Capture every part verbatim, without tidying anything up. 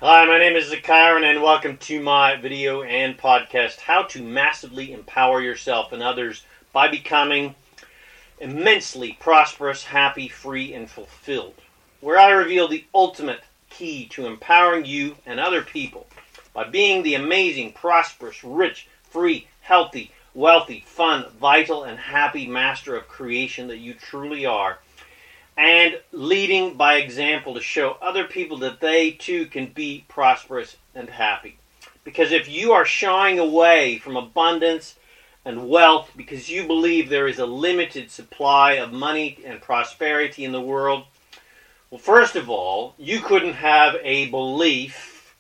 Hi, my name is Zakaran, and welcome to my video and podcast, How to Massively Empower Yourself and Others by Becoming Immensely Prosperous, Happy, Free, and Fulfilled, where I reveal the ultimate key to empowering you and other people by being the amazing, prosperous, rich, free, healthy, wealthy, fun, vital, and happy master of creation that you truly are, and leading by example to show other people that they too can be prosperous and happy. Because if you are shying away from abundance and wealth because you believe there is a limited supply of money and prosperity in the world, well, first of all, you couldn't have a belief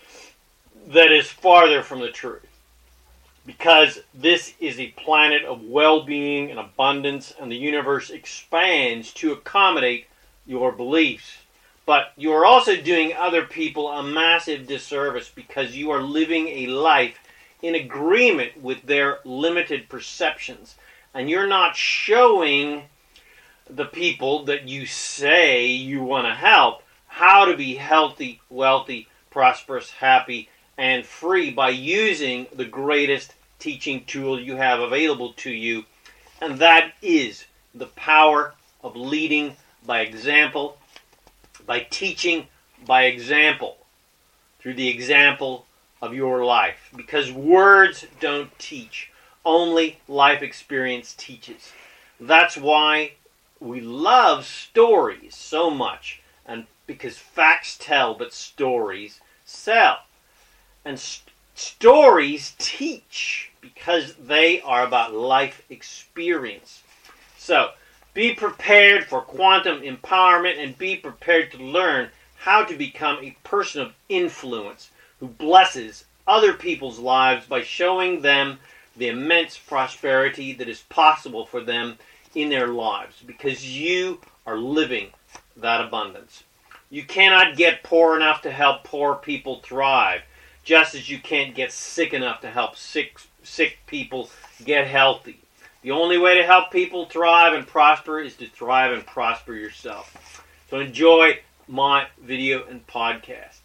that is farther from the truth. Because this is a planet of well-being and abundance, and the universe expands to accommodate your beliefs. But you are also doing other people a massive disservice because you are living a life in agreement with their limited perceptions. And you're not showing the people that you say you want to help how to be healthy, wealthy, prosperous, happy, and free by using the greatest teaching tool you have available to you, and that is the power of leading by example, by teaching by example, through the example of your life. Because words don't teach, only life experience teaches. That's why we love stories so much, and because facts tell, but stories sell. And st- stories teach because they are about life experience. So, be prepared for quantum empowerment and be prepared to learn how to become a person of influence who blesses other people's lives by showing them the immense prosperity that is possible for them in their lives, because you are living that abundance. You cannot get poor enough to help poor people thrive, just as you can't get sick enough to help sick sick people get healthy. The only way to help people thrive and prosper is to thrive and prosper yourself. So enjoy my video and podcast.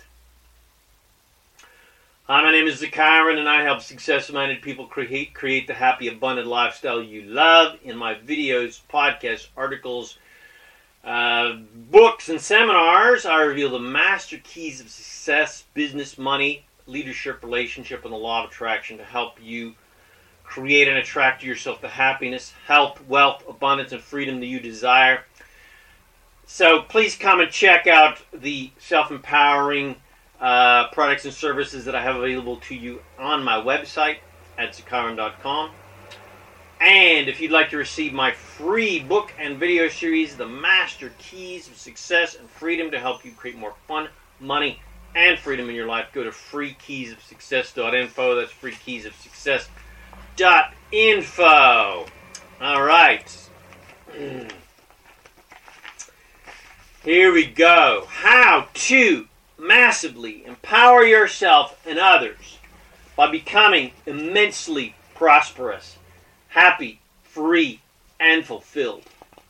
Hi, my name is Zakaran, and I help success-minded people create, create the happy, abundant lifestyle you love. In my videos, podcasts, articles, uh, books, and seminars, I reveal the master keys of success, business, money, leadership, relationship, and the law of attraction to help you create and attract to yourself the happiness, health, wealth, abundance, and freedom that you desire. So please come and check out the self-empowering uh, products and services that I have available to you on my website at zakaran dot com. And if you'd like to receive my free book and video series, The Master Keys of Success and Freedom to help you create more fun, money, and freedom in your life, go to free keys of success dot info. That's free keys of success dot info. All right. Here we go. How to massively empower yourself and others by becoming immensely prosperous, happy, free, and fulfilled.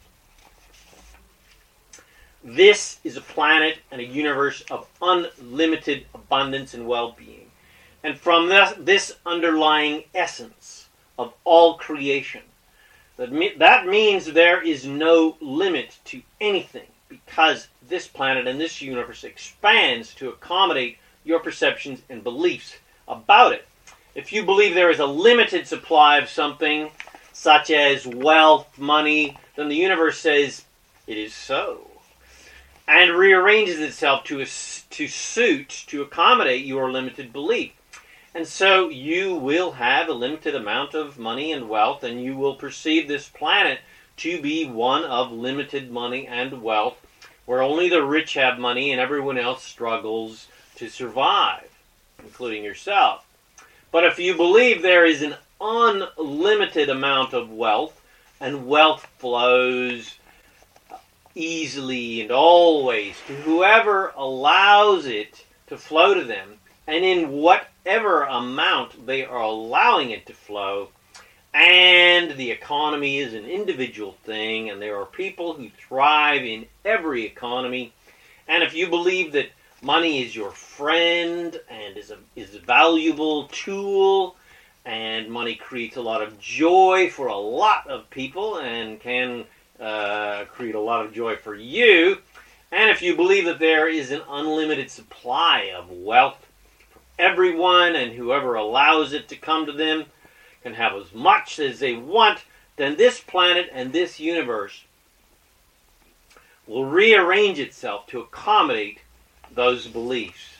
This is a planet and a universe of unlimited abundance and well-being. And from this, this underlying essence of all creation, that, me, that means there is no limit to anything, because this planet and this universe expands to accommodate your perceptions and beliefs about it. If you believe there is a limited supply of something, such as wealth, money, then the universe says, it is so, and rearranges itself to, to suit, to accommodate your limited belief. And so you will have a limited amount of money and wealth, and you will perceive this planet to be one of limited money and wealth, where only the rich have money and everyone else struggles to survive, including yourself. But if you believe there is an unlimited amount of wealth, and wealth flows easily and always to whoever allows it to flow to them, and in whatever amount they are allowing it to flow, and the economy is an individual thing, and there are people who thrive in every economy, and if you believe that Money is your friend and is a, is a valuable tool, and money creates a lot of joy for a lot of people and can uh, create a lot of joy for you. And if you believe that there is an unlimited supply of wealth for everyone, and whoever allows it to come to them can have as much as they want, then this planet and this universe will rearrange itself to accommodate those beliefs.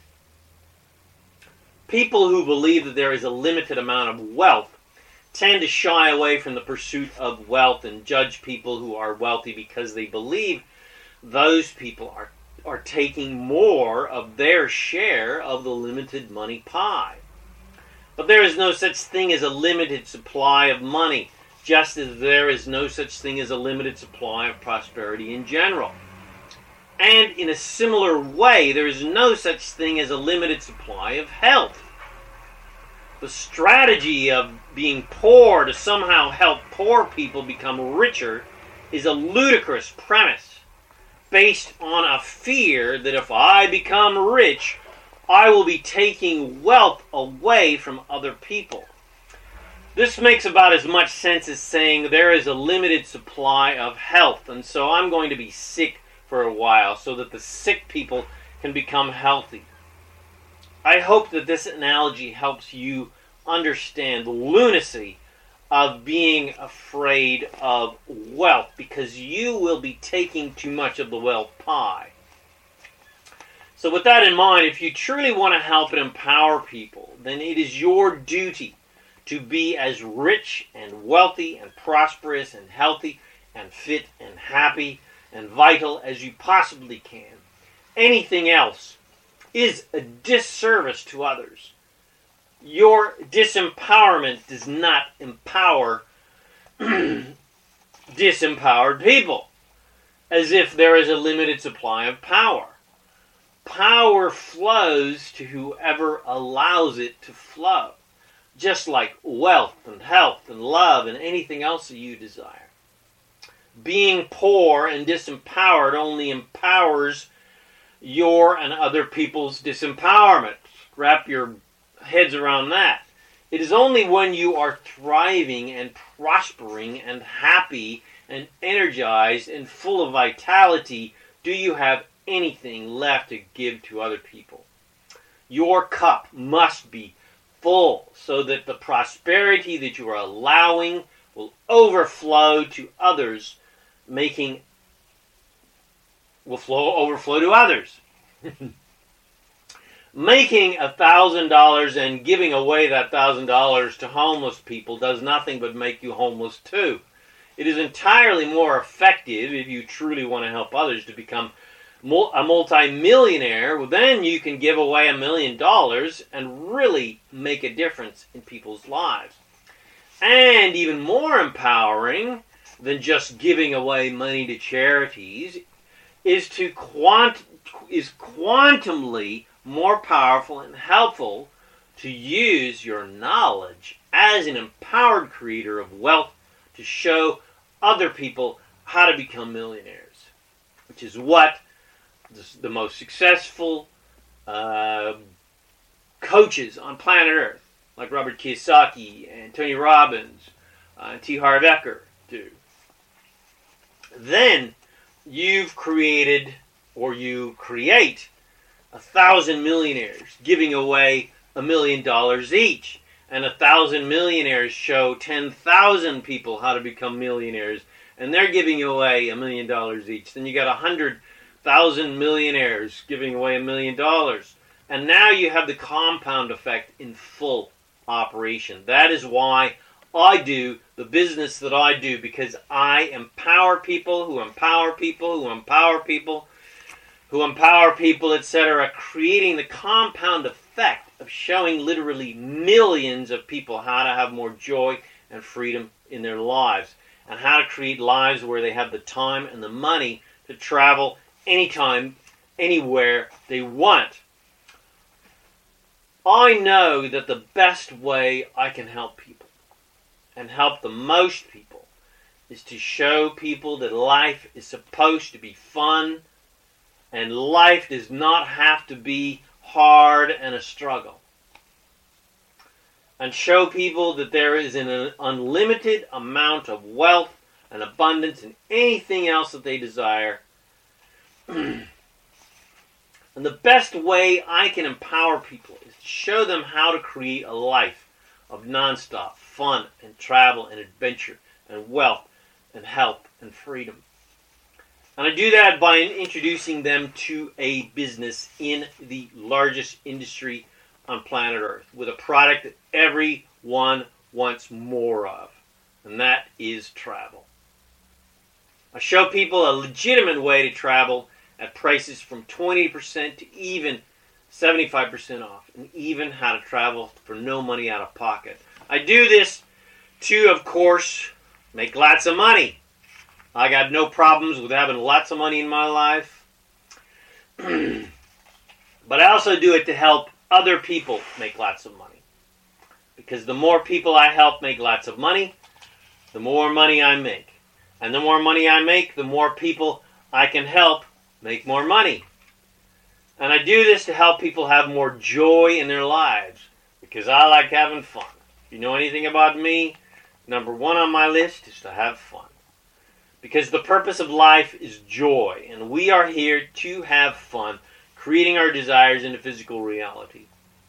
People who believe that there is a limited amount of wealth tend to shy away from the pursuit of wealth and judge people who are wealthy because they believe those people are, are taking more of their share of the limited money pie. But there is no such thing as a limited supply of money, just as there is no such thing as a limited supply of prosperity in general. And in a similar way, there is no such thing as a limited supply of health. The strategy of being poor to somehow help poor people become richer is a ludicrous premise based on a fear that if I become rich, I will be taking wealth away from other people. This makes about as much sense as saying there is a limited supply of health, and so I'm going to be sick for a while so that the sick people can become healthy. I hope that this analogy helps you understand the lunacy of being afraid of wealth, because you will be taking too much of the wealth pie. So with that in mind, if you truly want to help and empower people, then it is your duty to be as rich and wealthy and prosperous and healthy and fit and happy and vital as you possibly can. Anything else is a disservice to others. Your disempowerment does not empower disempowered people, as if there is a limited supply of power. Power flows to whoever allows it to flow, just like wealth and health and love and anything else that you desire. Being poor and disempowered only empowers your and other people's disempowerment. Wrap your heads around that. It is only when you are thriving and prospering and happy and energized and full of vitality do you have anything left to give to other people. Your cup must be full so that the prosperity that you are allowing will overflow to others, making will flow overflow to others. Making a thousand dollars and giving away that thousand dollars to homeless people does nothing but make you homeless too. It is entirely more effective if you truly want to help others to become a multi-millionaire. Well, then you can give away a million dollars and really make a difference in people's lives. And even more empowering than just giving away money to charities is to quant is quantumly more powerful and helpful to use your knowledge as an empowered creator of wealth to show other people how to become millionaires, which is what the most successful uh, coaches on planet Earth, like Robert Kiyosaki and Tony Robbins uh, and T. Harv Eker, do. Then you've created, or you create, a thousand millionaires giving away a million dollars each. And a thousand millionaires show ten thousand people how to become millionaires, and they're giving away a million dollars each. Then you got a hundred thousand millionaires giving away a million dollars. And now you have the compound effect in full operation. That is why I do the business that I do, because I empower people who empower people who empower people who empower people, et cetera, creating the compound effect of showing literally millions of people how to have more joy and freedom in their lives, and how to create lives where they have the time and the money to travel anytime, anywhere they want. I know that the best way I can help people, and help the most people, is to show people that life is supposed to be fun And life does not have to be hard and a struggle. And show people that there is an unlimited amount of wealth and abundance and anything else that they desire. And the best way I can empower people is to show them how to create a life of nonstop fun and travel and adventure and wealth and health and freedom. And I do that by introducing them to a business in the largest industry on planet Earth with a product that everyone wants more of, and that is travel. I show people a legitimate way to travel at prices from twenty percent to even seventy-five percent off, and even how to travel for no money out of pocket. I do this to, of course, make lots of money. I got no problems with having lots of money in my life. But I also do it to help other people make lots of money. Because the more people I help make lots of money, the more money I make. And the more money I make, the more people I can help make more money. And I do this to help people have more joy in their lives. Because I like having fun. If you know anything about me, number one on my list is to have fun. Because the purpose of life is joy, and we are here to have fun, creating our desires into physical reality.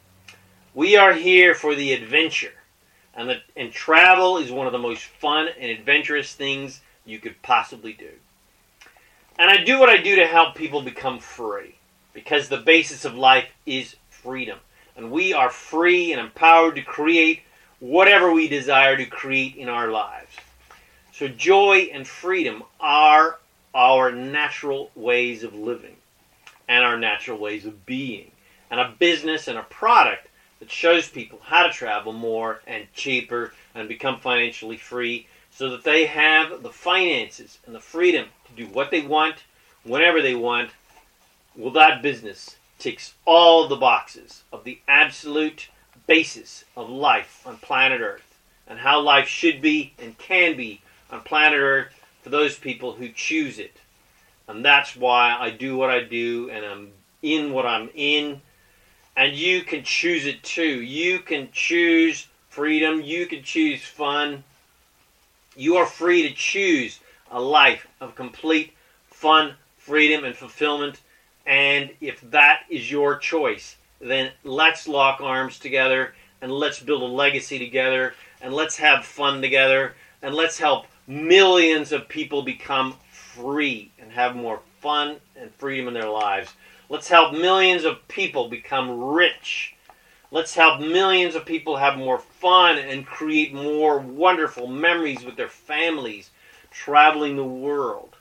We are here for the adventure, and, the, and travel is one of the most fun and adventurous things you could possibly do. And I do what I do to help people become free, because the basis of life is freedom. And we are free and empowered to create whatever we desire to create in our lives. So joy and freedom are our natural ways of living and our natural ways of being. And a business and a product that shows people how to travel more and cheaper and become financially free so that they have the finances and the freedom to do what they want, whenever they want. Well, that business ticks all the boxes of the absolute basis of life on planet Earth and how life should be and can be on planet Earth for those people who choose it. And that's why I do what I do, and I'm in what I'm in. And you can choose it too. You can choose freedom. You can choose fun. You are free to choose a life of complete fun, freedom, and fulfillment. And if that is your choice, then let's lock arms together, and let's build a legacy together, and let's have fun together, and let's help millions of people become free and have more fun and freedom in their lives. Let's help millions of people become rich. Let's help millions of people have more fun and create more wonderful memories with their families traveling the world.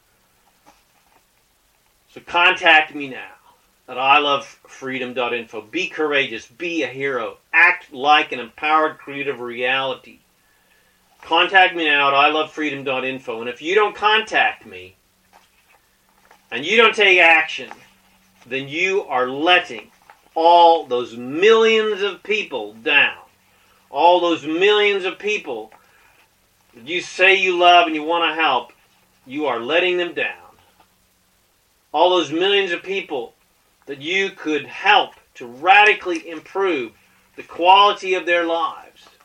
So contact me now at I love freedom dot info. Be courageous. Be a hero. Act like an empowered creative reality. Contact me now at I love freedom dot info. And if you don't contact me, and you don't take action, then you are letting all those millions of people down. All those millions of people that you say you love and you want to help, you are letting them down. All those millions of people that you could help to radically improve the quality of their lives.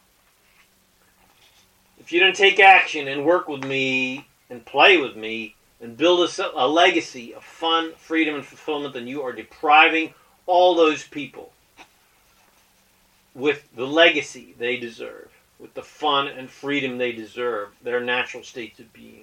If you don't take action and work with me and play with me and build a, a legacy of fun, freedom, and fulfillment, then you are depriving all those people with the legacy they deserve, with the fun and freedom they deserve, their natural states of being.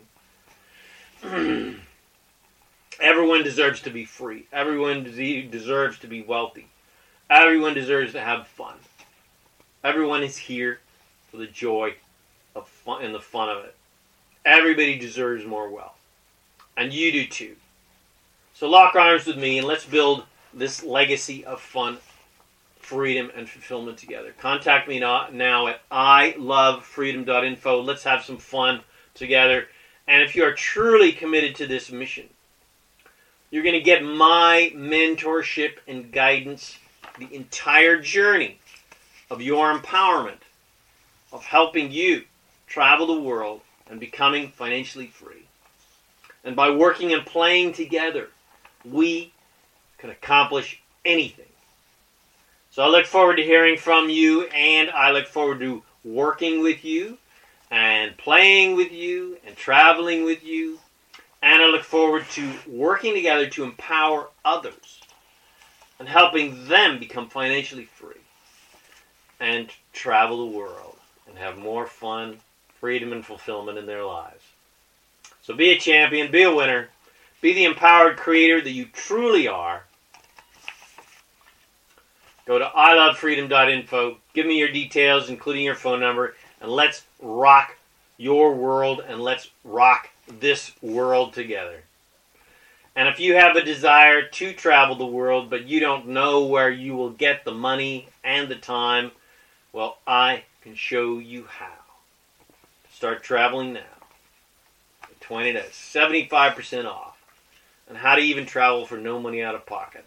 Everyone deserves to be free. Everyone deserves to be wealthy. Everyone deserves to have fun. Everyone is here for the joy of fun and the fun of it. Everybody deserves more wealth. And you do too. So lock arms with me and let's build this legacy of fun, freedom, and fulfillment together. Contact me now at I love freedom dot info. Let's have some fun together. And if you are truly committed to this mission, you're going to get my mentorship and guidance the entire journey of your empowerment, of helping you travel the world and becoming financially free. And by working and playing together, we can accomplish anything. So I look forward to hearing from you, and I look forward to working with you and playing with you and traveling with you. And I look forward to working together to empower others and helping them become financially free and travel the world and have more fun, freedom, and fulfillment in their lives. So be a champion, be a winner, be the empowered creator that you truly are. Go to I love freedom dot info, give me your details, including your phone number, and let's rock your world and let's rock this world together. And if you have a desire to travel the world, but you don't know where you will get the money and the time, well, I can show you how. Start traveling now. twenty to seventy-five percent off. And how to even travel for no money out of pocket.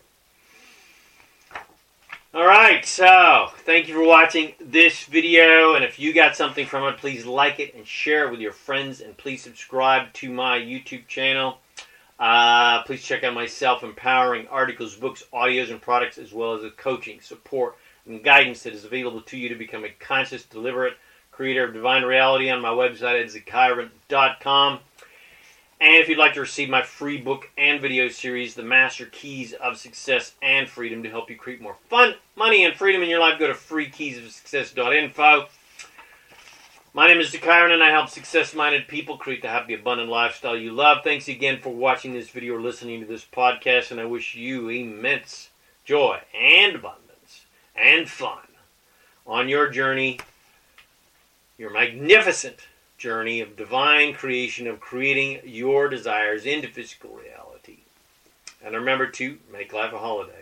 Alright, so thank you for watching this video, and if you got something from it, please like it and share it with your friends, and please subscribe to my YouTube channel. Uh, please check out my self-empowering articles, books, audios, and products, as well as the coaching, support, and guidance that is available to you to become a conscious, deliberate creator of divine reality on my website at zekiron dot com. And if you'd like to receive my free book and video series, The Master Keys of Success and Freedom, to help you create more fun, money, and freedom in your life, go to free keys of success dot info. My name is Zekiron, and I help success-minded people create the happy, abundant lifestyle you love. Thanks again for watching this video or listening to this podcast, and I wish you immense joy and abundance and fun on your journey, your magnificent journey of divine creation, of creating your desires into physical reality. And remember to make life a holiday.